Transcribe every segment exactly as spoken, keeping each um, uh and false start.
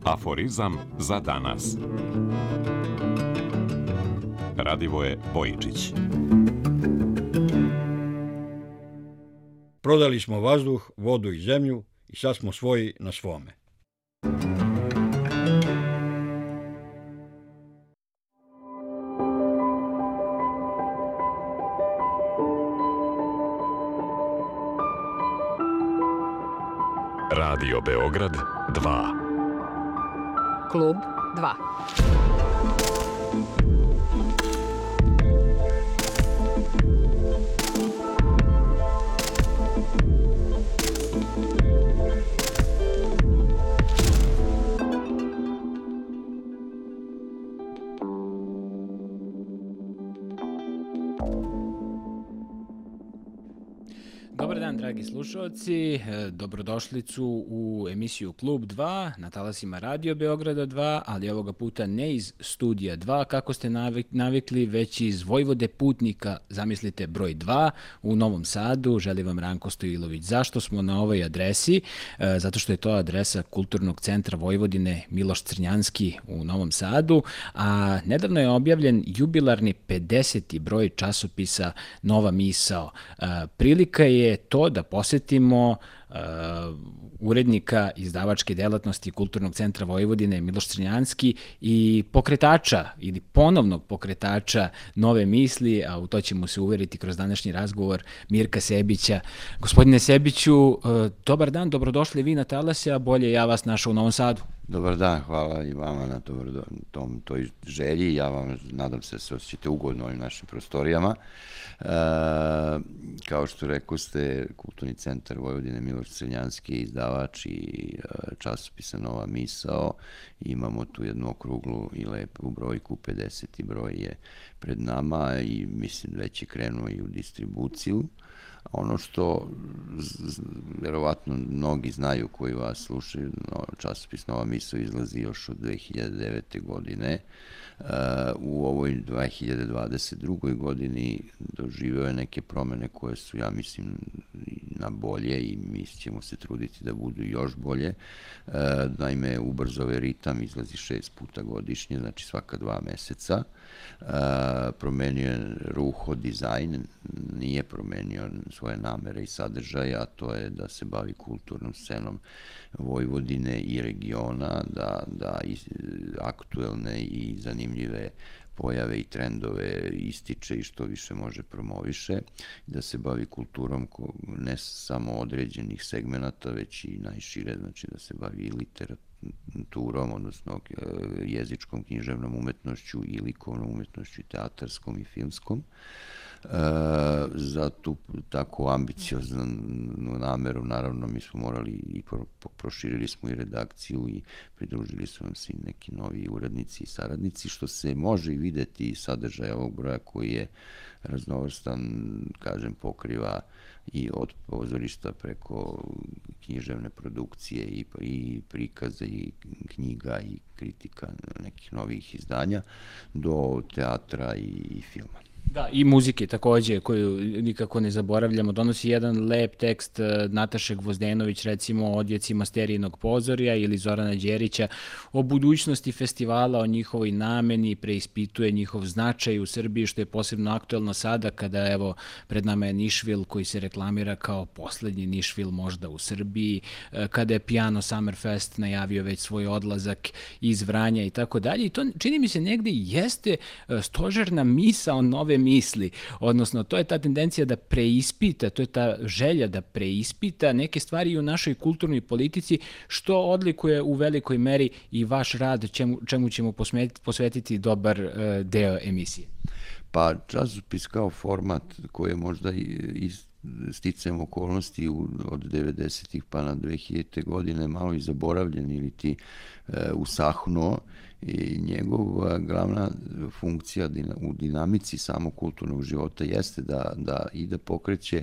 Aforizam za danas. Radivoje Bojičić. Prodali smo vazduh, vodu i zemlju i sad smo svoji na svome. Radio Beograd dva. Klub dva. Dobar dan, dragi slušalci, dobrodošlicu u emisiju Klub dva na talasima Radio Beograda dva, ali ovoga puta ne iz studija dva, kako ste navikli, već iz Vojvode putnika, zamislite, broj dva u Novom Sadu. Želim vam Ranko Stojilović. Zašto smo na ovoj adresi? Zato što je to adresa Kulturnog centra Vojvodine Miloš Crnjanski u Novom Sadu, a nedavno je objavljen jubilarni pedeseti broj časopisa Nova misao. Prilika je to da posetimo uh, urednika izdavačke delatnosti Kulturnog centra Vojvodine Miloš Crnjanski i pokretača ili ponovnog pokretača Nove misli, a u to ćemo se uveriti kroz današnji razgovor, Mirka Sebića. Gospodine Sebiću, uh, dobar dan, dobrodošli vi na talase, a bolje ja vas našao u Novom Sadu. Dobar dan, hvala i vama na to, tom, toj želji. Ja vam nadam se da se osjećate ugodno ovim našim prostorijama. E, kao što rekao ste, Kulturni centar Vojvodine Miloš Crnjanski je izdavač i časopisa Nova misao. Imamo tu jednu okruglu i lepu brojku, pedeseti broj je pred nama i mislim već je krenuo i u distribuciju. Ono što verovatno mnogi znaju koji vas slušaju, časopis Nova misao izlazi još od dve hiljade devete. godine. U ovoj dve hiljade dvadeset drugoj. godini doživeo je neke promene koje su, ja mislim, na bolje i mi ćemo se truditi da budu još bolje. Naime, ubrzao je ritam, izlazi šest puta godišnje, znači svaka dva meseca. Promenio je ruho, dizajn, nije promenio svoje namere i sadržaje, a to je da se bavi kulturnom scenom Vojvodine i regiona, da, da aktuelne i zanimljive pojave i trendove ističe i što više može promoviše, da se bavi kulturom ne samo određenih segmenata, već i najšire, znači da se bavi i literaturom, odnosno jezičkom, književnom umetnošću i likovnom umetnošću, i teatarskom i filmskom. E, za tu tako ambicioznu nameru, naravno, mi smo morali i pro, proširili smo i redakciju i pridružili su nam se i neki novi urednici i saradnici, što se može i videti iz sadržaja ovog broja koji je raznovrstan, kažem, pokriva i od pozorišta preko književne produkcije i, i prikaze i knjiga i kritika nekih novih izdanja do teatra i, i filma. Da, i muzike takođe, koju nikako ne zaboravljamo. Donosi jedan lep tekst Nataše Gvozdenović, recimo o odjecima Sterijinog pozorja, ili Zorana Đerića o budućnosti festivala, o njihovoj nameni, preispituje njihov značaj u Srbiji, što je posebno aktuelno sada kada, evo, pred nama je Nišvil koji se reklamira kao poslednji Nišvil možda u Srbiji, kada je Piano Summerfest najavio već svoj odlazak iz Vranja i tako dalje. I to, čini mi se, negde jeste stožerna misao Nove misli, odnosno to je ta tendencija da preispita, to je ta želja da preispita neke stvari u našoj kulturnoj politici, što odlikuje u velikoj meri i vaš rad, čemu, čemu ćemo posvetiti dobar uh, deo emisije. Pa časopis kao format koji je možda i sticajem okolnosti od devedesetih pa na dve hiljadite. godine malo i zaboravljen ili ti e, usahnuo, i njegova glavna funkcija u dinamici samog kulturnog života jeste da, da i da pokreće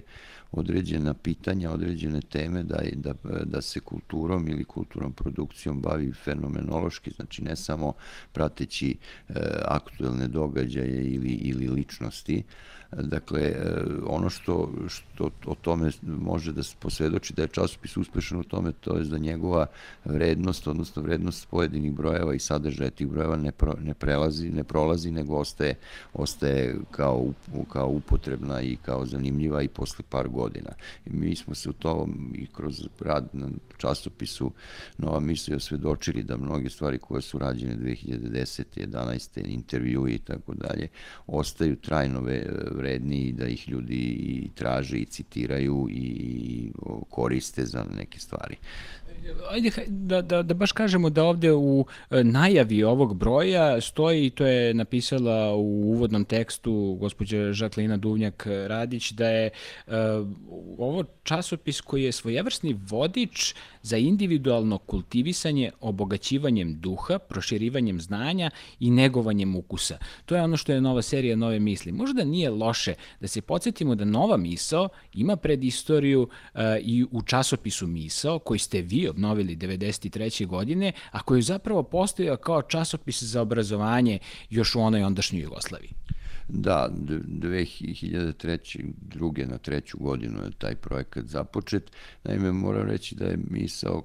određena pitanja, određene teme, da, da, da se kulturom ili kulturnom produkcijom bavi fenomenološki, znači ne samo prateći e, aktuelne događaje ili, ili ličnosti. Dakle, ono što, što o tome može da se posvedoči da je časopis uspešan u tome, to je da njegova vrednost, odnosno vrednost pojedinih brojeva i sadržaja tih brojeva ne, pro, ne prelazi, ne prolazi, nego ostaje, ostaje kao, kao upotrebna i kao zanimljiva i posle par godina. I mi smo se u tom i kroz rad na časopisu Nova misao osvedočili da mnoge stvari koje su rađene dve hiljade desete. jedanaeste. intervjui i tako dalje, ostaju trajno vredni, da ih ljudi i traže i citiraju i koriste za neke stvari. Ajde da, da, da baš kažemo da ovde u najavi ovog broja stoji, i to je napisala u uvodnom tekstu gospođa Žaklina Duvnjak-Radić, da je uh, ovo časopis koji je svojevrsni vodič za individualno kultivisanje, obogaćivanjem duha, proširivanjem znanja i negovanjem ukusa. To je ono što je nova serija Nove misli. Možda nije loše da se podsjetimo da Nova misao ima predistoriju uh, i u časopisu Misao, koji ste vi obnovili devedeset treće. godine, a koji zapravo postojao kao časopis za obrazovanje još u onoj ondašnjoj Jugoslaviji. Da, dve hiljade treće. druge na treću godinu je taj projekat započet. Naime, moram reći da je misao,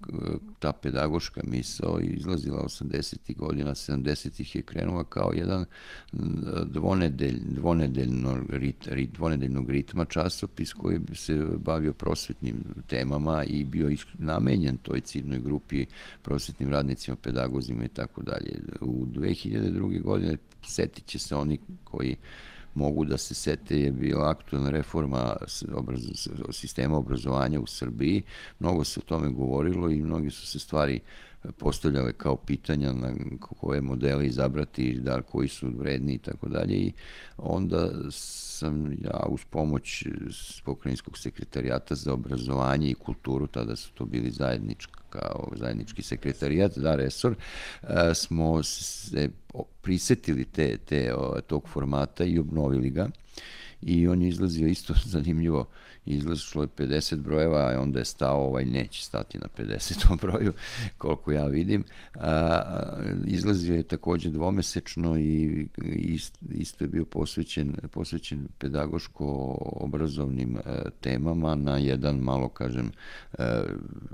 ta pedagoška misao izlazila osamdesetih godina, sedamdesetih je krenula kao jedan dvonedelj, dvonedeljno, rit, dvonedeljnog ritma časopis koji bi se bavio prosvetnim temama i bio namenjen toj ciljnoj grupi, prosvetnim radnicima, pedagozima i tako dalje. U dve hiljade druge. godine setit će se oni koji mogu da se sete, je bila aktualna reforma obraz, sistema obrazovanja u Srbiji. Mnogo se o tome govorilo i mnogi su se stvari postavljale kao pitanja na koje modele izabrati, da koji su vredni i tako dalje. I onda sam ja uz pomoć Pokrajinskog sekretarijata za obrazovanje i kulturu, tada su to bili zajednički, kao zajednički sekretarijat, da, resor, smo se prisetili te, te, tog formata i obnovili ga. I on je izlazio isto zanimljivo, izlazilo je pedeset brojeva, a onda je stao, ovaj neće stati na pedesetom broju, koliko ja vidim. A, izlazio je takođe dvomesečno i ist, isto je bio posvećen, posvećen pedagoško-obrazovnim a, temama na jedan, malo kažem, a,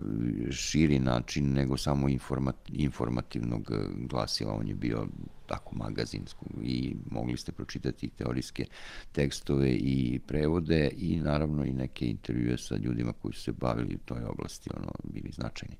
širi način nego samo informat, informativnog glasila. On je bio tako magazinsku i mogli ste pročitati teorijske tekstove i prevode i naravno i neke intervjue sa ljudima koji su se bavili u toj oblasti, ono, bili značajni.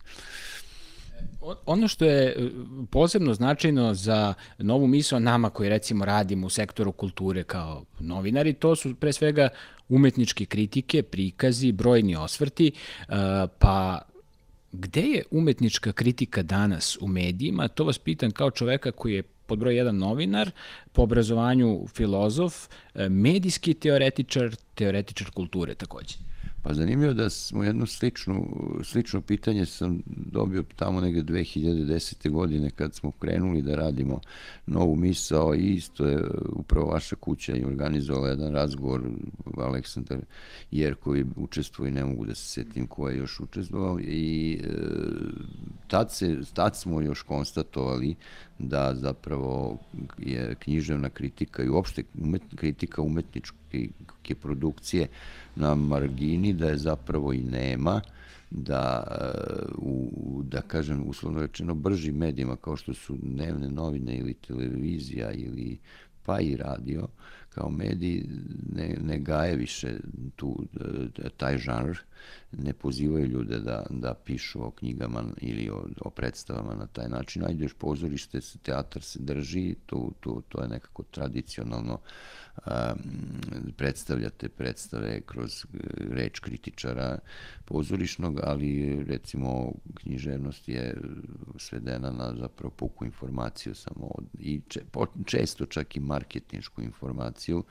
Ono što je posebno značajno za Novu misao, nama koji recimo radimo u sektoru kulture kao novinari, to su pre svega umetničke kritike, prikazi, brojni osvrti, pa gde je umetnička kritika danas u medijima? To vas pitam kao čoveka koji je pod broj jedan novinar, po obrazovanju filozof, medijski teoretičar, teoretičar kulture takođe. Pa zanimljivo da smo jedno slično, slično pitanje sam dobio tamo negde dve hiljade desete. godine kad smo krenuli da radimo Novu misao i isto je upravo vaša kuća i organizovala jedan razgovor, Aleksandar Jerkovi učestvuje, ne mogu da se setim ko je još učestvovao i e, tad, se, tad smo još konstatovali da zapravo je književna kritika i uopšte umet, kritika umetničke produkcije na margini, da je zapravo i nema, da, u, da kažem, uslovno rečeno, bržim medijima kao što su dnevne novine ili televizija ili pa i radio, kao mediji ne, ne gaje više tu, taj žanr, ne pozivaju ljude da, da pišu o knjigama ili o, o predstavama na taj način. Ajde, još pozorište, teatar se drži, to, to, to je nekako tradicionalno, a, predstavljate predstave kroz reč kritičara pozorišnog, ali recimo književnost je svedena na zapravo puku informaciju samo i če, po, često čak i marketinšku informaciju,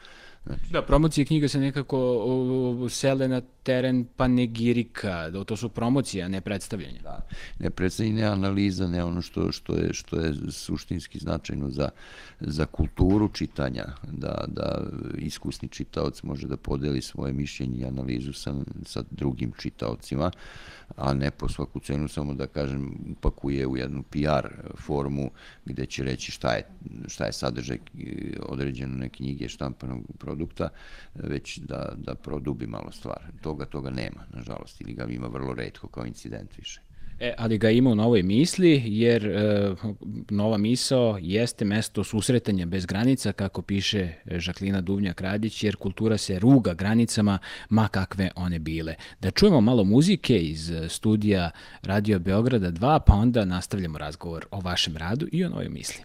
Znači, Da, promocije knjiga se nekako o, sele na teren panegirika, da to su promocije, a ne predstavljanja. da, ne predstavlja, ne analiza, ne ono što, što, je, što je suštinski značajno za, za kulturu čitanja, da, da iskusni čitaoc može da podeli svoje mišljenje i analizu sa, sa drugim čitaocima, a ne po svaku cenu samo da kažem upakuje u jednu P R formu gde će reći šta je, šta je sadržaj određene knjige štampanog produkta, već da, da produbi malo stvar. Toga, toga nema, nažalost, ili ga ima vrlo retko kao incident više. E, ali ga ima u novoj misli, jer e, nova misao jeste mesto susretanja bez granica, kako piše Žaklina Duvnjak-Radić, jer kultura se ruga granicama, ma kakve one bile. Da čujemo malo muzike iz studija Radio Beograda dva, pa onda nastavljamo razgovor o vašem radu i o novoj misli.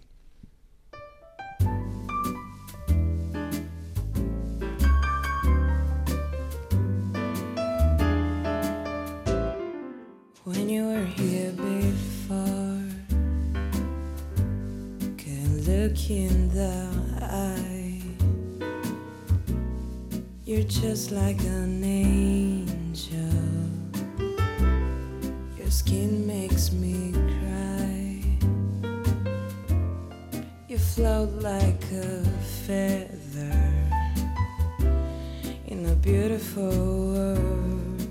When you were here before, can look in the eye. You're just like an angel. Your skin makes me cry. You float like a feather in a beautiful world.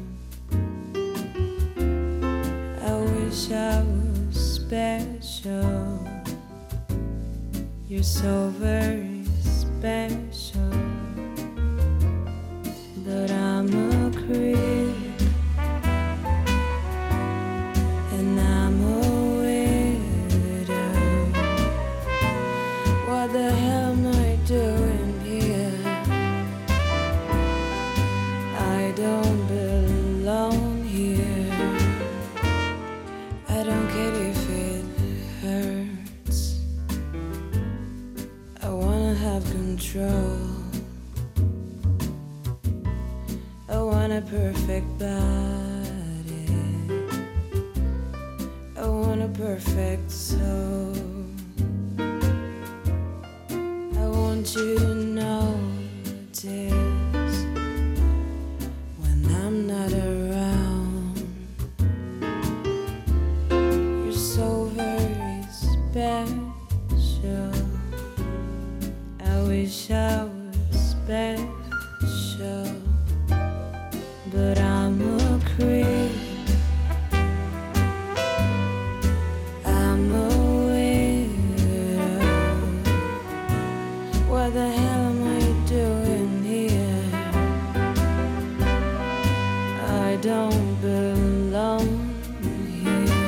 I was special. You're so very special. But I'm a creep, and I'm a widow. What the hell am I doing here? I don't belong here. I don't care if it hurts. I wanna have control. I want a perfect body. I want a perfect soul. I want you to notice when I'm not around. You're so very special. I wish I was special, but I'm a creep. I'm a widow. What the hell am I doing here? I don't belong here.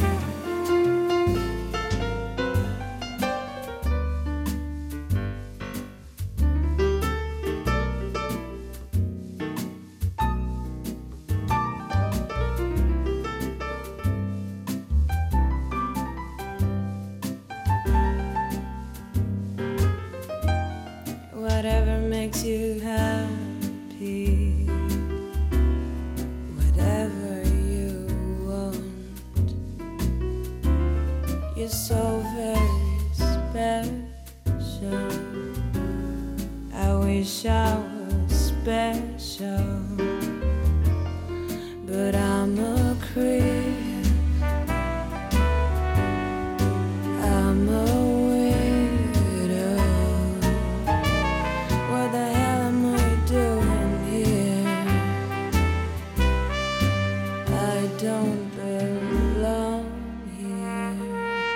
Whatever makes you happy, whatever you want. You're so very special. I wish I was special, but I'm a creep. I'm a widow. What the hell am I doing here? I don't belong here.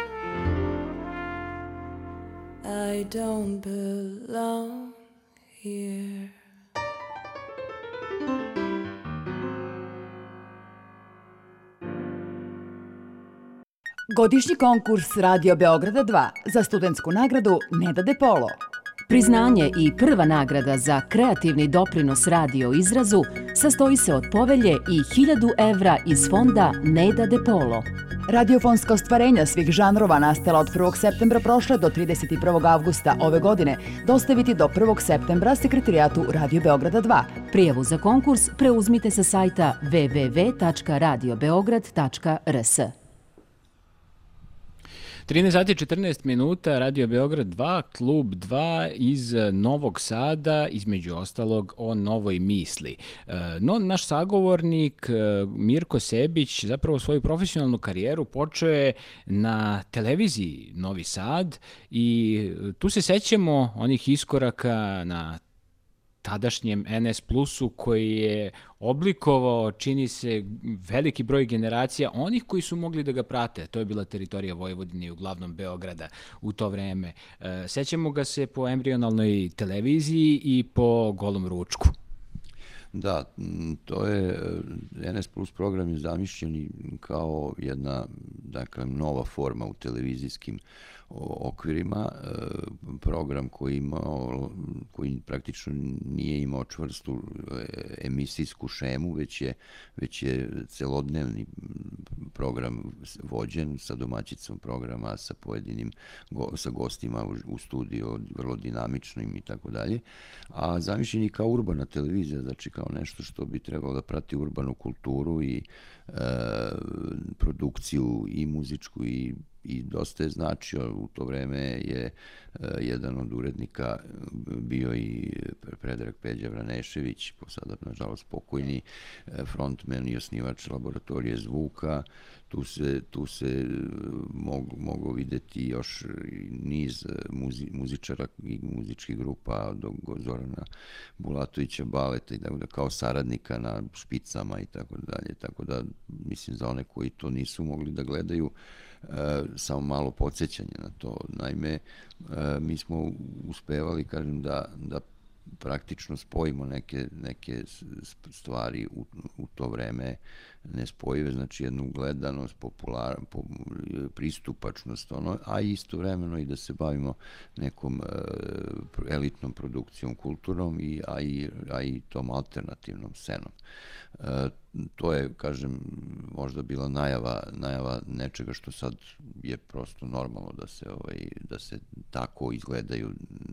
I don't belong here. Godišnji konkurs Radio Beograda dva za studentsku nagradu Neda De Polo. Priznanje i prva nagrada za kreativni doprinos radio izrazu sastoji se od povelje i hiljadu evra iz fonda Neda De Polo. Radiofonska ostvarenja svih žanrova nastala od prvog septembra prošle do trideset prvog avgusta ove godine dostaviti do prvog septembra sekretarijatu Radio Beograda dva. Prijavu za konkurs preuzmite sa sajta w w w tačka radio beograd tačka r s. trinaest sati i četrnaest minuta, Radio Beograd dva, Klub dva iz Novog Sada, između ostalog o novoj misli. No, naš sagovornik Mirko Sebić zapravo svoju profesionalnu karijeru počeo je na televiziji Novi Sad i tu se sećamo onih iskoraka na tadašnjem en es Plusu koji je oblikovao, čini se, veliki broj generacija onih koji su mogli da ga prate. To je bila teritorija Vojvodine i uglavnom Beograda u to vreme. Sećamo ga se po embrionalnoj televiziji i po Golom ručku. Da, to je, en es Plus program je zamišljen kao jedna, dakle, nova forma u televizijskim okvirima, program koji imao, koji praktično nije imao čvrstu emisijsku šemu, već je, već je celodnevni program vođen sa domaćicom programa, sa pojedinim, sa gostima u studiju, vrlo dinamičnim i tako dalje, a zamišljen je kao urbana televizija, znači kao nešto što bi trebalo da prati urbanu kulturu i e, produkciju i muzičku i i dosta je značio. U to vreme je uh, jedan od urednika bio i Predrag Peđa Vranešević, po sada, nažalost, pokojni frontman i osnivač laboratorije zvuka. Tu se, tu se mogu, mogu videti još niz muzi, muzičara i muzičkih grupa do Zorana Bulatovića Baleta i da, kao saradnika na špicama i tako dalje. Tako da, mislim, za one koji to nisu mogli da gledaju, Uh, samo malo podsjećanje na to. Naime, uh, mi smo uspevali, kažem, da, da praktično spojimo neke, neke stvari u, u to vreme nespojive, znači jednu gledanost, popular, po, pristupačnost, ono, a istovremeno i da se bavimo nekom uh, elitnom produkcijom kulturnom, i, a, i, a i tom alternativnom scenom. Uh, to je, kažem, možda bila najava, najava nečega što sad je prosto normalno da se, ovaj, da se tako izgledaju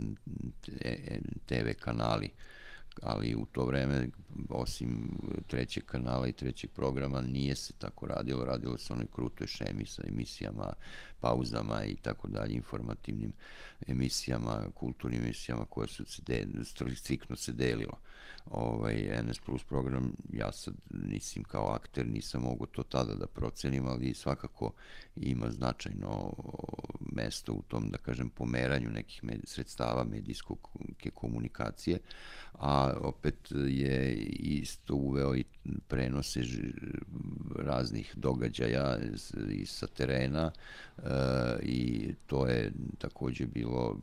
te ve kanali, ali u to vreme, osim trećeg kanala i trećeg programa, nije se tako radilo. Radilo se onoj krutoj šemi sa emisijama, pauzama i tako dalje, informativnim emisijama, kulturnim emisijama koje su se de, striktno se delilo. Ovaj, en es Plus program, ja sad nisam kao akter, nisam mogu to tada da procenim, ali svakako ima značajno mesto u tom, da kažem, pomeranju nekih med, sredstava medijske komunikacije, a opet je isto uveo i prenose raznih događaja i sa terena e, i to je takođe bilo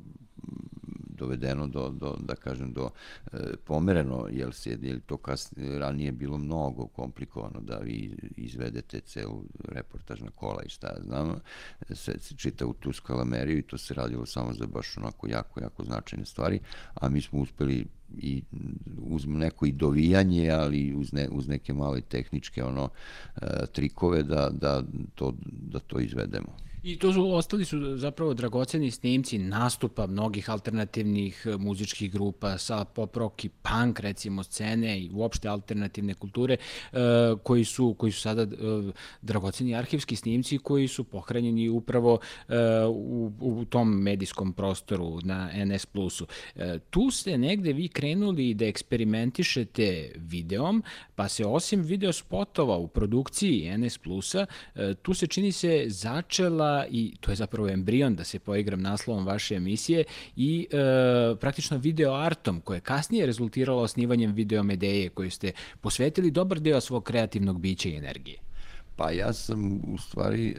dovedeno do, do, da kažem, do e, pomereno, jer se jer to kasnije ranije bilo mnogo komplikovano da vi izvedete celu reportažna kola i šta ja znam, se, se čita u tu skalameriju i to se radilo samo za baš onako jako, jako značajne stvari, a mi smo uspeli i uz neko i dovijanje, ali uz, ne, uz neke male tehničke ono e, trikove da, da, to, da to izvedemo. I to su, ostali su zapravo dragoceni snimci nastupa mnogih alternativnih muzičkih grupa sa pop rock i punk, recimo, scene i uopšte alternativne kulture, uh, koji su, koji su sada uh, dragoceni arhivski snimci koji su pohranjeni upravo uh, u, u tom medijskom prostoru na en es Plusu. Uh, tu ste negde vi krenuli da eksperimentišete videom, pa se osim video spotova u produkciji en es Plusa, uh, tu se čini se začela i to je zapravo embrion, da se poigram naslovom vaše emisije, i e, praktično video artom, koje je kasnije rezultiralo osnivanjem Video Medeje, koju ste posvetili dobar deo svog kreativnog bića i energije. Pa ja sam u stvari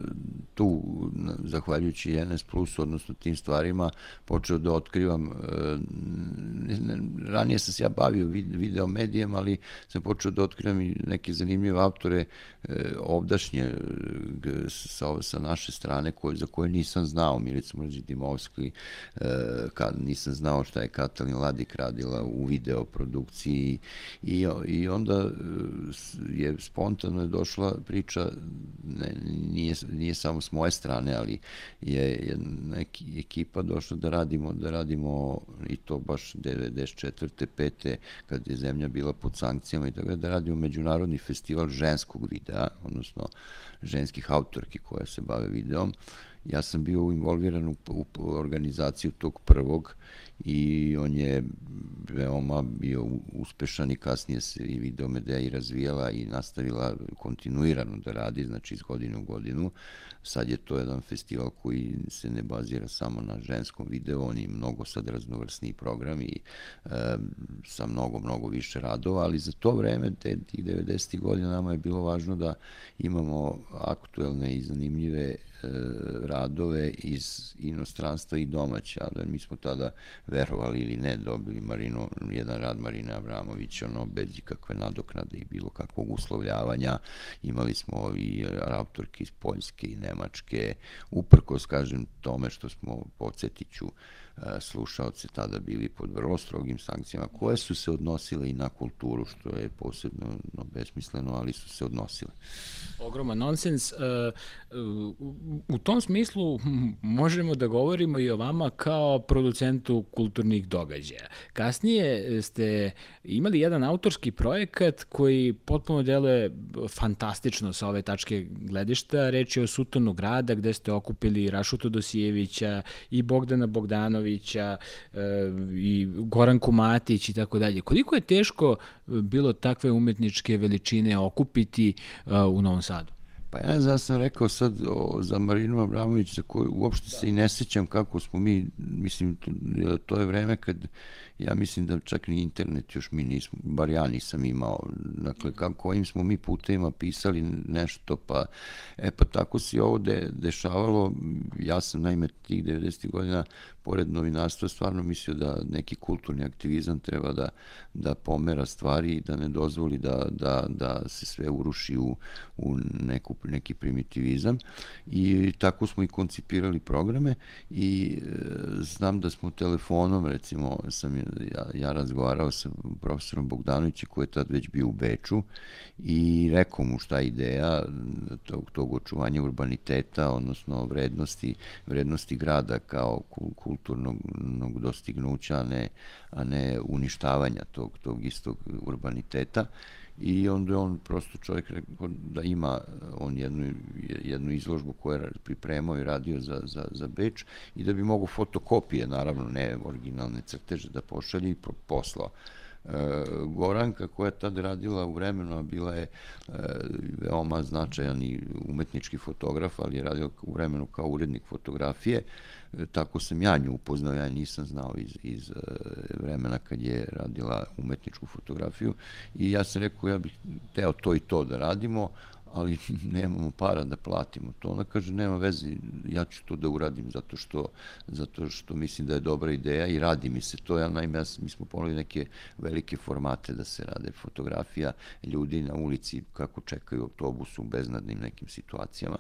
tu, zahvaljujući en es Plusu, odnosno tim stvarima, počeo da otkrivam, ranije sam se ja bavio video medijem, ali sam počeo da otkrivam i neke zanimljive autore ovdašnje sa, sa naše strane, koje, za koje nisam znao, Milica Mrđe-Dimovski, kad nisam znao šta je Katalin Ladik radila u video produkciji, i, i onda je spontano je došla priča, ne, nije, nije samo s moje strane, ali je jedna ekipa došla da radimo, da radimo i to baš devedeset četvrte pete kad je zemlja bila pod sankcijama i tako da radimo međunarodni festival ženskog videa, odnosno ženskih autorki koje se bave videom, ja sam bio involviran u, u organizaciju tog prvog i on je veoma bio uspešan i kasnije se i Videomedeja i razvijala i nastavila kontinuirano da radi, znači iz godine u godinu. Sad je to jedan festival koji se ne bazira samo na ženskom videu, on je mnogo sad raznovrsniji program i e, sa mnogo, mnogo više radova, ali za to vreme, te, tih devedesetih godina, nama je bilo važno da imamo aktuelne i zanimljive radove iz inostranstva i domaća, da mi smo tada, verovali ili ne, dobili Marinu, jedan rad Marine Abramović, ono, bez ikakve nadoknade i bilo kakvog uslovljavanja. Imali smo i autorke iz Poljske i Nemačke, uprkos, kažem, tome što smo, podsjetiću, slušaoci tada bili pod vrlo strogim sankcijama, koje su se odnosile i na kulturu, što je posebno no, besmisleno, ali su se odnosile. Ogroman nonsens. U tom smislu možemo da govorimo i o vama kao producentu kulturnih događaja. Kasnije ste imali jedan autorski projekat koji potpuno deluje fantastično sa ove tačke gledišta. Reč je o Sutonu grada, gde ste okupili Rašu Todosijevića i Bogdana Bogdanovića i Goranku Matić i tako dalje. Koliko je teško bilo takve umetničke veličine okupiti u Novom Sadu? Pa ja ne znam, sam rekao sad o, za Marinu Abramović, za koju uopšte se i ne sjećam kako smo mi, mislim, to, to je vreme kad, ja mislim da čak ni internet još mi nismo, bar ja nisam imao, dakle, kako, kojim smo mi putevima pisali nešto, pa, e, pa tako si ovo de, dešavalo, ja sam naime tih devedesetih godina, pored novinarstva, stvarno mislio da neki kulturni aktivizam treba da, da pomera stvari i da ne dozvoli da, da, da se sve uruši u, u neku, neki primitivizam. I tako smo i koncipirali programe i e, znam da smo telefonom, recimo, sam ja, ja razgovarao sa profesorom Bogdanovićem koji je tad već bio u Beču i rekao mu šta je ideja tog, tog očuvanja urbaniteta, odnosno vrednosti, vrednosti grada kao kulturnog dostignuća, a ne, a ne uništavanja tog, tog istog urbaniteta. I onda je on prosto čovjek rekao da ima on jednu, jednu izložbu koju je pripremao i radio za, za, za Beč i da bi mogo fotokopije, naravno ne originalne crteže, da pošalje i poslao. Goranka koja je tad radila u vremenu, a bila je veoma značajan i umetnički fotograf, ali je radila u vremenu kao urednik fotografije. Tako sam ja nju upoznao, ja nisam znao iz, iz vremena kad je radila umetničku fotografiju i ja sam rekao ja bih teo to i to da radimo, ali nemamo para da platimo to. Ona kaže, nema veze, ja ću to da uradim zato što, zato što mislim da je dobra ideja i radi mi se to. Ja, naime, ja, mi smo ponuli neke velike formate da se rade fotografija ljudi na ulici kako čekaju autobus u beznadnim nekim situacijama.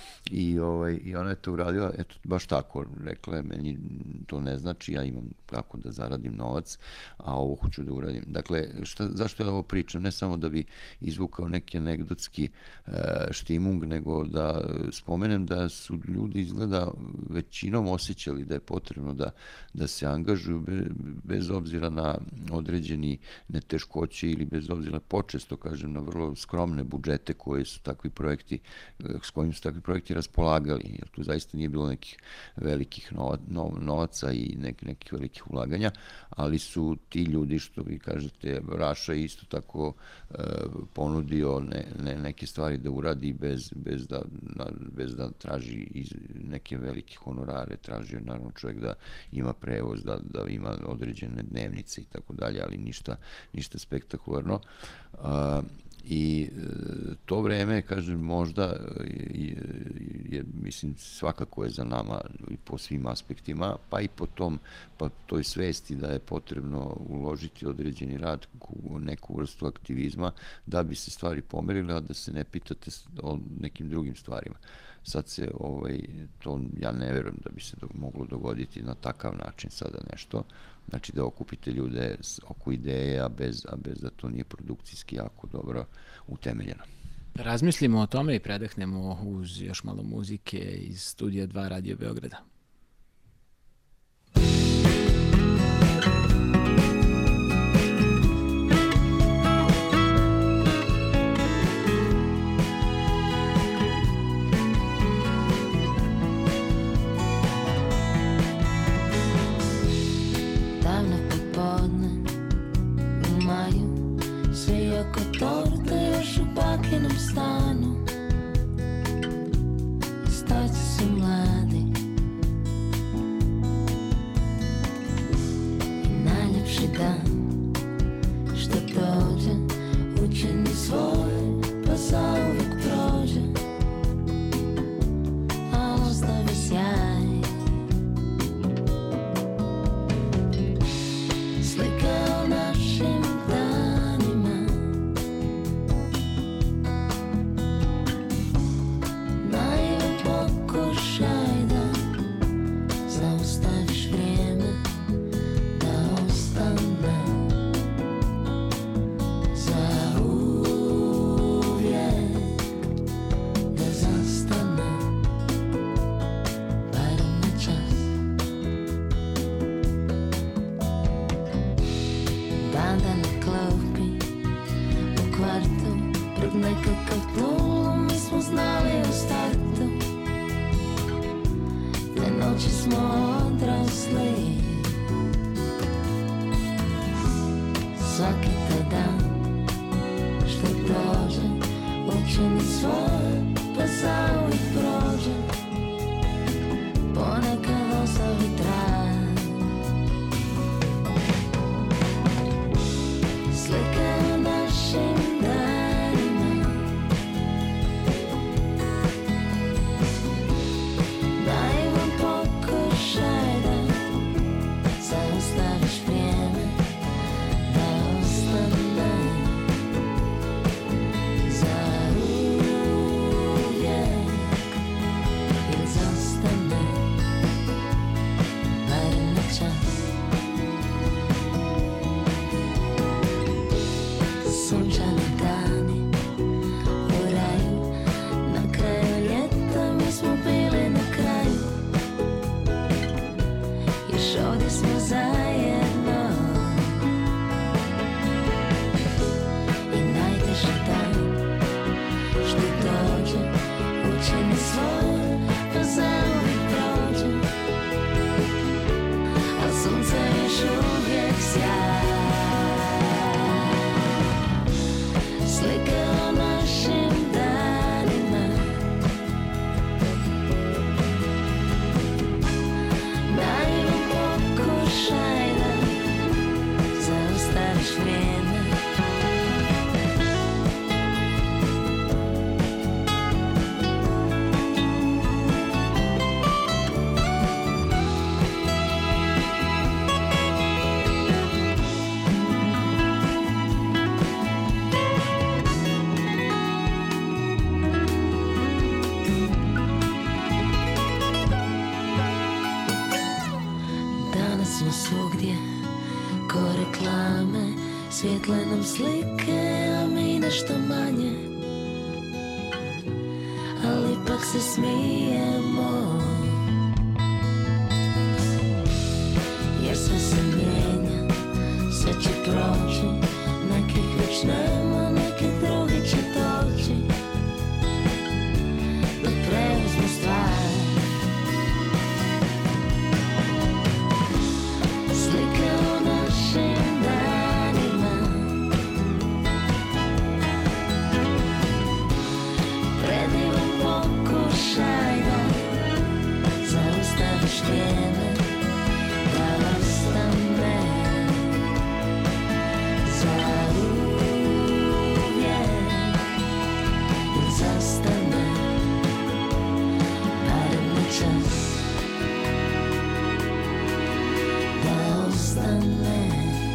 I, ovaj, i ona je to uradila, eto, baš tako, rekla je, meni to ne znači, ja imam kako da zaradim novac, a ovo hoću da uradim. Dakle, šta, zašto ja ovo pričam? Ne samo da bi izvukao neki anegdotski štimung, nego da spomenem da su ljudi izgleda većinom osjećali da je potrebno da, da se angažuju bez obzira na određeni neteškoće ili bez obzira počesto, kažem, na vrlo skromne budžete koje su takvi projekti, s kojim su takvi projekti raspolagali, jer tu zaista nije bilo nekih velikih novaca i nek, nekih velikih ulaganja, ali su ti ljudi, što vi kažete, Raša isto tako e, ponudio ne, ne, neke stvari da uradi bez, bez, da, na, bez da traži iz neke velike honorare, tražio naravno čovjek da ima prevoz, da, da ima određene dnevnice i tako dalje, ali ništa, ništa spektakularno. A, i e, to vreme, kažem, možda je, je, mislim, svakako je za nama i po svim aspektima, pa i po tom, pa toj svesti da je potrebno uložiti određeni rad u neku vrstu aktivizma da bi se stvari pomerile, a da se ne pitate o nekim drugim stvarima. Sad se, ovaj, to ja ne verujem da bi se do, moglo dogoditi na takav način sada nešto. Znači da okupite ljude oko ideje, a bez, a bez da to nije produkcijski jako dobro utemeljeno. Razmislimo o tome i predahnemo uz još malo muzike iz Studija dva Radio Beograda. Znači smo odrasli. Svaki taj dan što prođe, učini svoj, pa zauvijek prođe. Ponekad ostavi trag. Slike o našim danima. Daj vam pokušaj da zaustaviš vrijeme, da ostane za uvijek ili zastane barem na čas. Sunčani dani u raju, na kraju ljeta mi smo bili na kraju. Još ovdje smo zajedno. I najteži dan što dođe, učini svoj, pa zauvijek prođe. A sunce još uvijek sjaja. Slike o našim danima. Daj vam pokušaj da zaustaviš vrijeme. Danas smo svugdje ko reklame, svijetle nam slike, a mi nešto manje. Ali ipak se smijemo, jer sve se mijenja, sve će proći. Nekih već nema, neki drugi će doći da preuzmu stvar. Slike o našim danima. Predivan pokušaj da zaustaviš vrijeme, da ostane za uvijek ili zastane barem na čas. Da ostane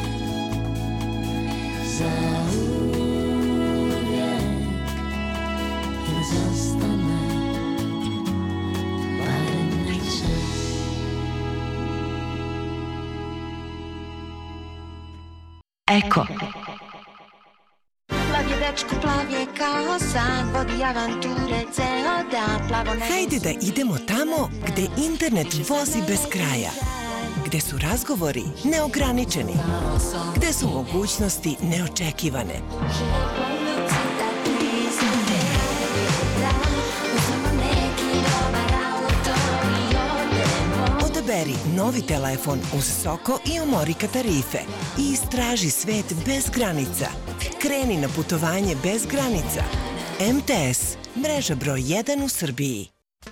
za uvijek ili zastane barem na čas. Eko. Plav je dečko, plav je kao san, vodi avanture ceo dan, plavo nebo. Hajde da idemo tamo gde internet vozi bez kraja. Gde su razgovori neograničeni. Gde su mogućnosti neočekivane. Odaberi novi telefon uz Soko i Omorika tarife i istraži svet bez granica. Kreni na putovanje bez granica. M T S, mreža broj jedan u Srbiji.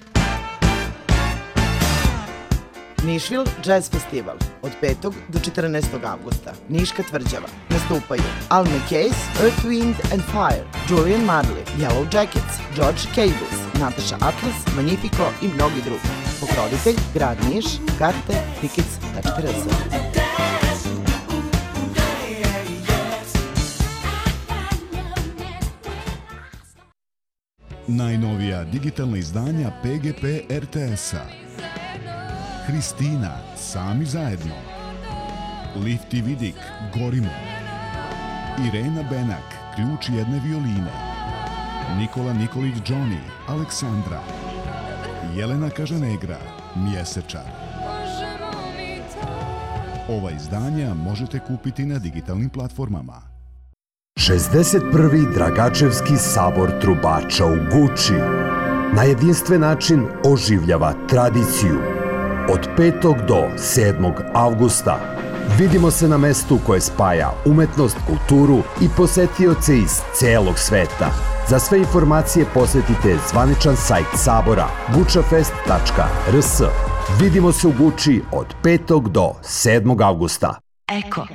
Nišvil Jazz Festival od petog do četrnaestog avgusta. Niška tvrđava. Nastupaju Al McCase, Earth, Wind and Fire, Julian Marley, Yellow Jackets, George Cables, Natasha Atlas, Magnifico i mnogi drugi. Pokrovitelj Grad Niš, karte tickets tačka r s. Najnovija digitalna izdanja P G P R T S-a. Hristina, Sami zajedno. Lifti Vidik, Gorimo. Irena Benak, Ključ jedne violine. Nikola Nikolić Johnny, Aleksandra. Jelena Kažanegra, Mjesečar. Ova izdanja možete kupiti na digitalnim platformama. šezdeset prvi Dragačevski sabor trubača u Guči na jedinstven način oživljava tradiciju. od petog do sedmog avgusta. Vidimo se na mestu koje spaja umetnost, kulturu i posetioce iz celog sveta. Za sve informacije posetite zvaničan sajt Sabora gučafest tačka r s. Vidimo se u Guči od petog do sedmog avgusta. Eko.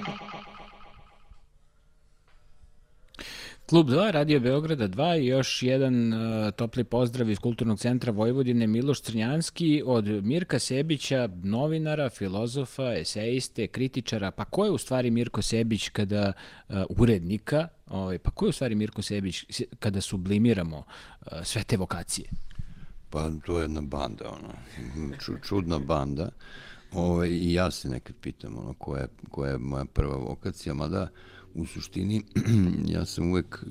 Klub dva, Radio Beograda dva i još jedan uh, topli pozdrav iz Kulturnog centra Vojvodine, Miloš Crnjanski, od Mirka Sebića, novinara, filozofa, esejiste, kritičara. Pa ko je u stvari Mirko Sebić kada uh, urednika, ovaj, pa ko je u stvari Mirko Sebić kada sublimiramo uh, sve te vokacije? Pa to je jedna banda, ono, ču, čudna banda. Ovaj, I ja se nekad pitam ono, koja, je, koja je moja prva vokacija, mada u suštini ja sam uvek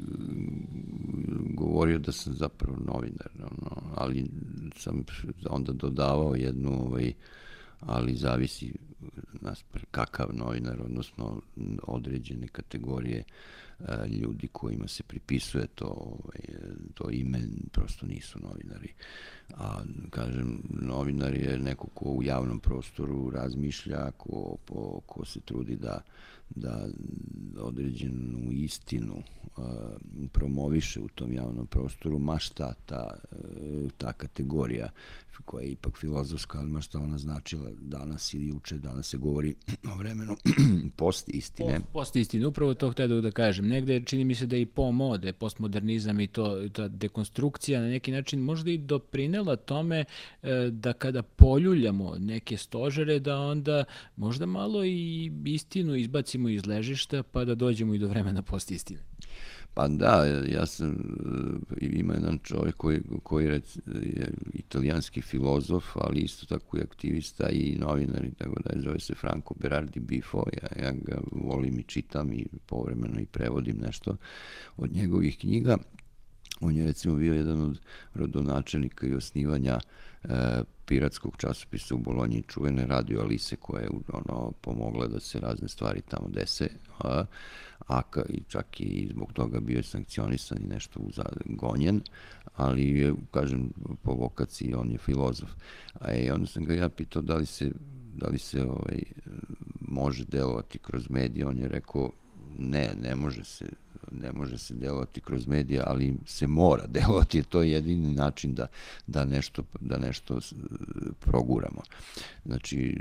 govorio da sam zapravo novinar, ono, ali sam onda dodavao jednu, ovaj, ali zavisi nas kakav novinar, odnosno određene kategorije ljudi kojima se pripisuje to, ovaj, to ime, prosto nisu novinari. A, kažem, novinar je neko ko u javnom prostoru razmišlja, ko, ko, ko se trudi da da određenu istinu uh, promoviše u tom javnom prostoru, ma šta ta, uh, ta kategorija koja je ipak filozofska, ali ma šta ona značila danas ili juče, danas se govori o vremenu post istine. Post istine, upravo to htio da kažem. Negde čini mi se da i po mode, postmodernizam i to, ta dekonstrukcija na neki način možda i doprinela tome uh, da kada poljuljamo neke stožere, da onda možda malo i istinu izbacimo iz ležišta, pa da dođemo i do vremena postistine. Pa da, ja sam, ima jedan čovjek koji, koji je italijanski filozof, ali isto tako i aktivista i novinar i tako da, zove se Franco Berardi Bifo, ja, ja ga volim i čitam i povremeno i prevodim nešto od njegovih knjiga. On je recimo bio jedan od rodonačelnika i osnivanja e, piratskog časopisa u Bolonji, čuvene Radio Alise, koja je ono, pomogla da se razne stvari tamo dese, a, a i čak i zbog toga bio je sankcionisan i nešto uzagonjen, ali je, kažem, po vokaciji on je filozof. A i onda sam ga ja pitao da li se, da li se ovaj, može delovati kroz medije, on je rekao ne, ne može se ne može se delovati kroz medije, ali se mora delovati, to je jedini način da, da, nešto, da nešto proguramo. Znači,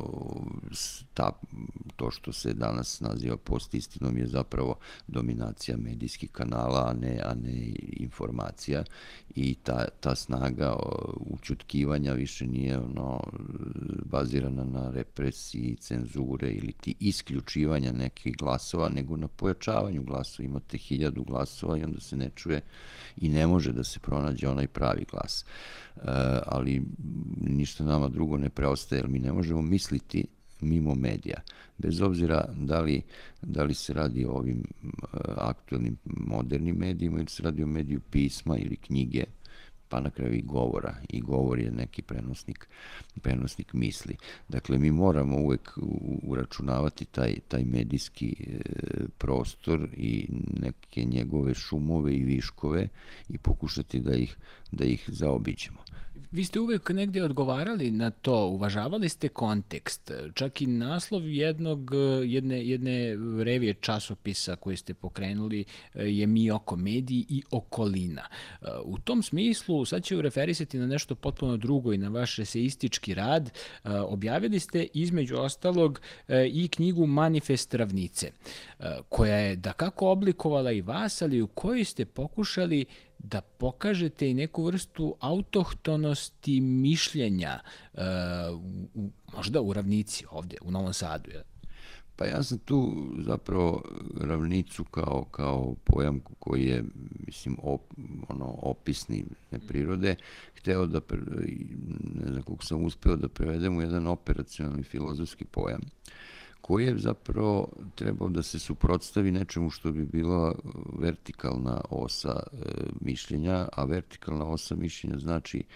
ta, to što se danas naziva postistinom je zapravo dominacija medijskih kanala, a ne, a ne informacija i ta, ta snaga ućutkivanja više nije ono, bazirana na represiji, cenzure ili ti isključivanja nekih glasova, nego na pojačavanju glasova. Imate hiljadu glasova i onda se ne čuje i ne može da se pronađe onaj pravi glas. E, ali ništa nama drugo ne preostaje, jer mi ne možemo misliti mimo medija. Bez obzira da li, da li se radi o ovim uh, aktualnim modernim medijima ili se radi o mediju pisma ili knjige, pa na kraju i govora. I govor je neki prenosnik, prenosnik misli. Dakle, mi moramo uvek uračunavati taj, taj medijski e, prostor i neke njegove šumove i viškove i pokušati da ih, da ih zaobiđemo. Vi ste uvek negdje odgovarali na to, uvažavali ste kontekst, čak i naslov jednog, jedne, jedne revije časopisa koje ste pokrenuli je Mi oko mediji i okolina. U tom smislu, sad ću referisati na nešto potpuno drugo i na vaš eseistički rad, objavili ste između ostalog i knjigu Manifest ravnice, koja je da kako oblikovala i vas, ali u kojoj ste pokušali da pokažete i neku vrstu autohtonosti mišljenja, uh, u, možda u ravnici ovdje, u Novom Sadu. Ja? Pa ja sam tu zapravo ravnicu kao, kao pojam koji je, mislim, op, ono, opisni prirode, hteo da, ne znam kako sam uspeo da prevedem u jedan operacionalni filozofski pojam, koji je zapravo trebao da se suprotstavi nečemu što bi bila vertikalna osa e, mišljenja, a vertikalna osa mišljenja znači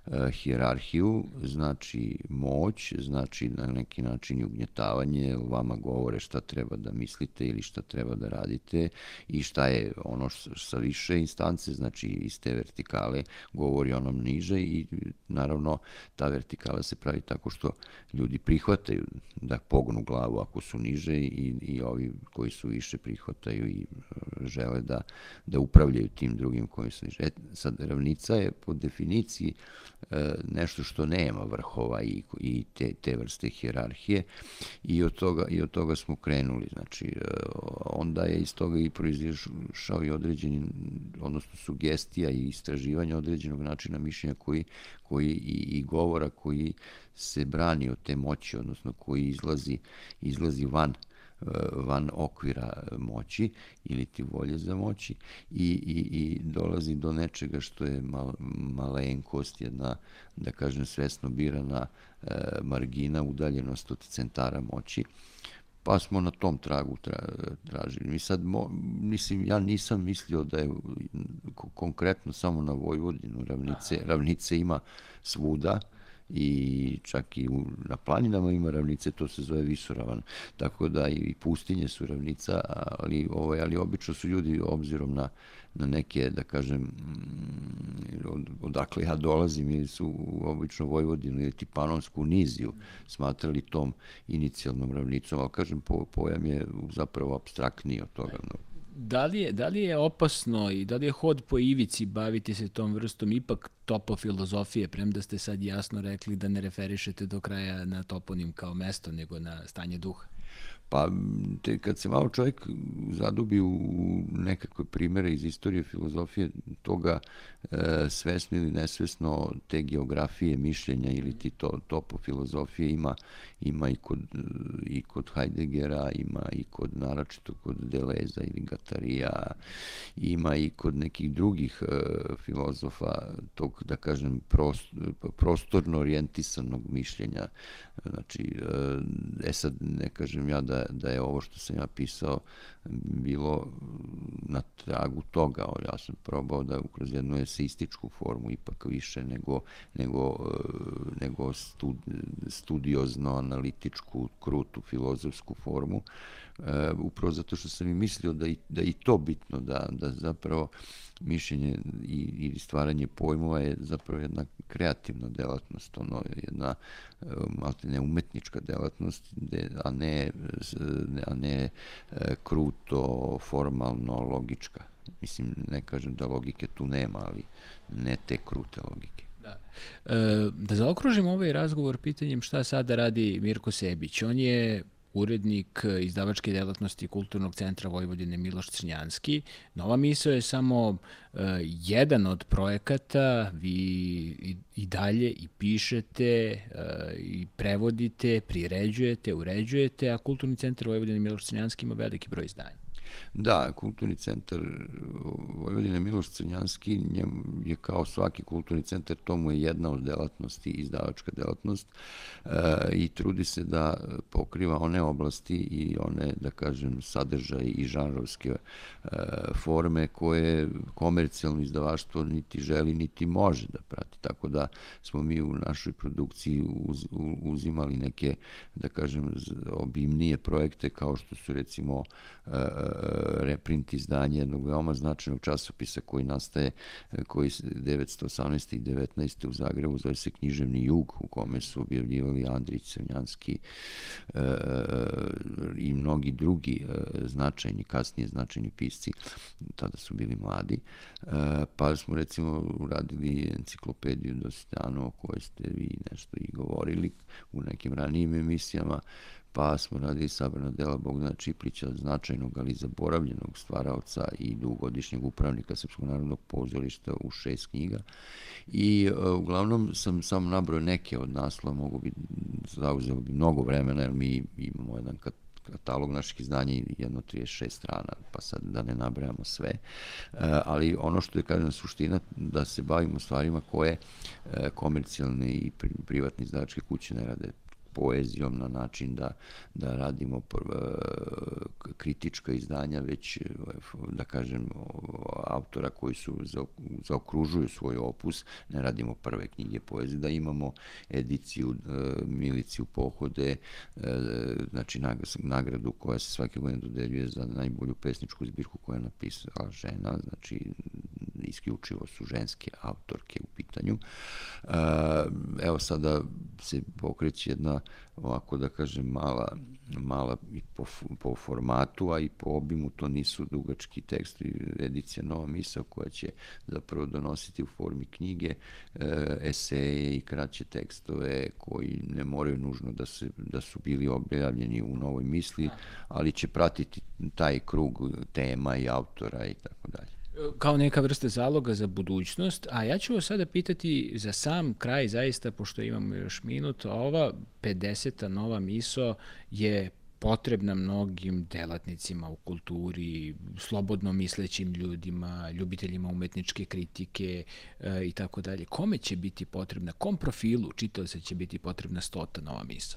hijerarhiju, znači moć, znači na neki način i ugnjetavanje, vama govore šta treba da mislite ili šta treba da radite i šta je ono sa više instance, znači iz te vertikale govori onom niže i naravno ta vertikala se pravi tako što ljudi prihvataju da pognu glavu ako su niže i, i ovi koji su više prihvataju i žele da, da upravljaju tim drugim koji su niže. E, sad, ravnica je po definiciji e, nešto što nema vrhova i, i te, te vrste hijerarhije i od toga, i od toga smo krenuli. Znači, e, onda je iz toga i proizišao i određeni, odnosno sugestija i istraživanje određenog načina mišljenja koji, koji i, i govora koji se brani od te moći, odnosno koji izlazi, izlazi van van okvira moći ili ti volje za moći i, i, i dolazi do nečega što je mal, malenkost, jedna, da kažem, svesno birana e, margina, udaljenost od centara moći. Pa smo na tom tragu tra, tražili. Mi sad, mo, mislim, ja nisam mislio da je konkretno samo na Vojvodinu ravnice, ravnice ima svuda, i čak i u, na planinama ima ravnice, to se zove visoravan. Tako da i pustinje su ravnica, ali, ovaj, ali obično su ljudi obzirom na, na neke, da kažem, od, odakle ja dolazim, ili su obično Vojvodinu ili ti Panonsku niziju smatrali tom inicijalnom ravnicom, ali kažem, po, pojam je zapravo apstraktniji od toga. No. Da li, je, da li je opasno i da li je hod po ivici baviti se tom vrstom ipak topofilozofije, premda ste sad jasno rekli da ne referišete do kraja na toponim kao mesto, nego na stanje duha? Pa te, kad se malo čovjek zadubi u nekakve primere iz istorije filozofije, toga e, svesno ili nesvesno te geografije, mišljenja ili ti to, topofilozofije ima, ima i kod, i kod Heideggera, ima i kod naročito kod Deleza ili Gatarija, ima i kod nekih drugih e, filozofa tog, da kažem, prost, prostorno orijentisanog mišljenja. Znači, e sad ne kažem ja da, da je ovo što sam ja pisao bilo na tragu toga, ja sam probao da kroz jednu eseističku formu ipak više nego, nego, nego stud, studiozno, analitičku, krutu, filozofsku formu, e, upravo zato što sam i mislio da i, da i to bitno, da, da zapravo mišljenje i, i stvaranje pojmova je zapravo jedna kreativna delatnost, ono, jedna maltene umetnička delatnost, a ne, a ne kruto, formalno, logička. Mislim, ne kažem da logike tu nema, ali ne te krute logike. Da. E, da zaokružimo ovaj razgovor pitanjem šta sada radi Mirko Sebić. On je urednik izdavačke delatnosti Kulturnog centra Vojvodine Miloš Crnjanski. Nova misao je samo uh, jedan od projekata. Vi i, i dalje i pišete, uh, i prevodite, priređujete, uređujete, a Kulturni centar Vojvodine Miloš Crnjanski ima veliki broj izdanja. Da, Kulturni centar Vojvodine Miloš Crnjanski je kao svaki kulturni centar, to mu je jedna od delatnosti, izdavačka delatnost, e, i trudi se da pokriva one oblasti i one, da kažem, sadržaje i žanrovske e, forme koje komercijalno izdavaštvo niti želi, niti može da prati. Tako da smo mi u našoj produkciji uz, uzimali neke, da kažem, obimnije projekte kao što su recimo e, reprint izdanje jednog veoma značajnog časopisa koji nastaje, koji devetsto osamnaeste i devetnaeste u Zagrebu, zove se Književni jug, u kome su objavljivali Andrić, Crnjanski e, i mnogi drugi e, značajni, kasnije značajni pisci, tada su bili mladi. E, pa smo recimo uradili enciklopediju Dositano, o kojoj ste vi nešto i govorili u nekim ranijim emisijama, pa smo radili sabrana dela Bogdana Čiplića, značajnog, ali zaboravljenog stvaraoca i dugogodišnjeg upravnika Srpskog narodnog pozorišta u šest knjiga. I uh, uglavnom sam samo nabrojao neke od naslova, mogu bi, zauzelo bi mnogo vremena, jer mi imamo jedan katalog naših izdanja i jedno trideset šest strana, pa sad da ne nabrajamo sve. Uh, ali ono što je, kažem, suština, da se bavimo stvarima koje uh, komercijalne i pri, privatne izdavačke kuće ne rade poezijom na način da, da radimo kritička izdanja, već da kažem autora koji su zaokružuju svoj opus, ne radimo prve knjige poezije, da imamo ediciju Miliciju pohode, znači nagradu koja se svake godine dodeljuje za najbolju pesničku zbirku koja je napisala žena, znači isključivo su ženske autorke u pitanju. Evo sada se pokreće jedna, ovako da kažem, mala, mala i po, po formatu, a i po obimu, to nisu dugački tekstovi, edicija Nova misao koja će zapravo donositi u formi knjige eseje i kraće tekstove koji ne moraju nužno da, se, da su bili objavljeni u Novoj misli, ali će pratiti taj krug tema i autora i tako dalje. Kao neka vrsta zaloga za budućnost, a ja ću vas sada pitati za sam kraj, zaista, pošto imamo još minut, ova pedeseta Nova miso je potrebna mnogim delatnicima u kulturi, slobodno mislećim ljudima, ljubiteljima umetničke kritike e, i tako dalje. Kome će biti potrebna, kom profilu čitaoca će biti potrebna stota Nova miso?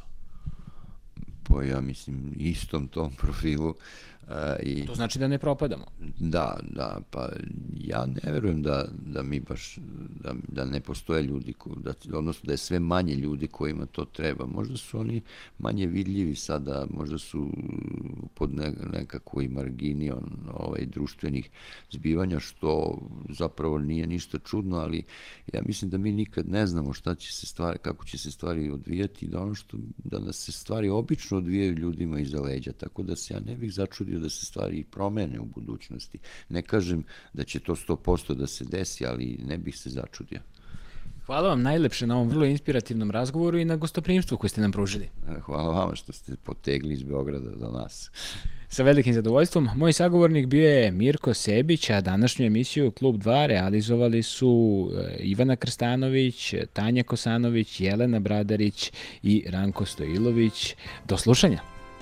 Po, ja mislim, istom tom profilu. A, i, to znači da ne propadamo. Da, da, pa ja ne verujem da, da mi baš, da, da ne postoje ljudi, ko, da, odnosno da je sve manje ljudi kojima to treba. Možda su oni manje vidljivi sada, možda su pod ne, nekakvoj margini on, ovaj, društvenih zbivanja, što zapravo nije ništa čudno, ali ja mislim da mi nikad ne znamo šta će se stvari, kako će se stvari odvijati, da ono što, da nas se stvari obično odvijaju ljudima iza leđa, tako da se ja ne bih začudio da se stvari promene u budućnosti. Ne kažem da će to sto posto da se desi, ali ne bih se začudio. Hvala vam najlepše na ovom vrlo inspirativnom razgovoru i na gostoprimstvu koje ste nam pružili. Hvala vama što ste potegli iz Beograda do nas. Sa velikim zadovoljstvom. Moj sagovornik bio je Mirko Sebić, a današnju emisiju Klub dva realizovali su Ivana Krstanović, Tanja Kosanović, Jelena Bradarić i Ranko Stojilović. Do slušanja.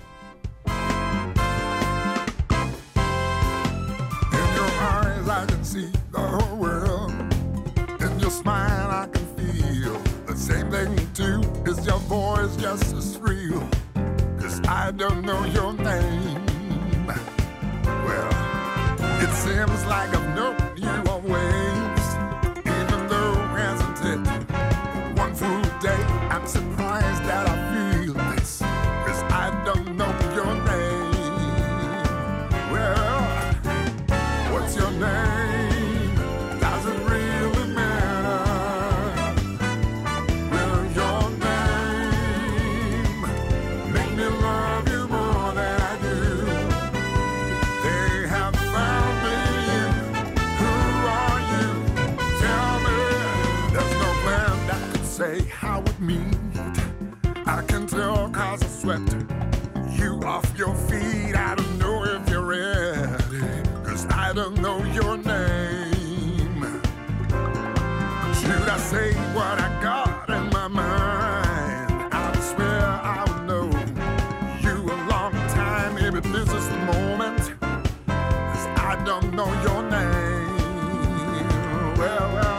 I can see the whole world. In your smile I can feel the same thing too. Is your voice just as real? Cause I don't know your name. Well, it seems like I've known you always, even though hasn't it one full day. I'm surprised that I feel this, cause I don't know your name. Well, what's your name? Does it really matter? Well, your name make me love you more than I do. They have found me. Who are you? Tell me. There's no plan that could say how we meet. I can tell cause I swept you off your feet. I don't know if you're ready, cause I don't know your name. Should I say what I got in my mind? I swear I would know you a long time. Maybe this is the moment, cause I don't know your name. Well, well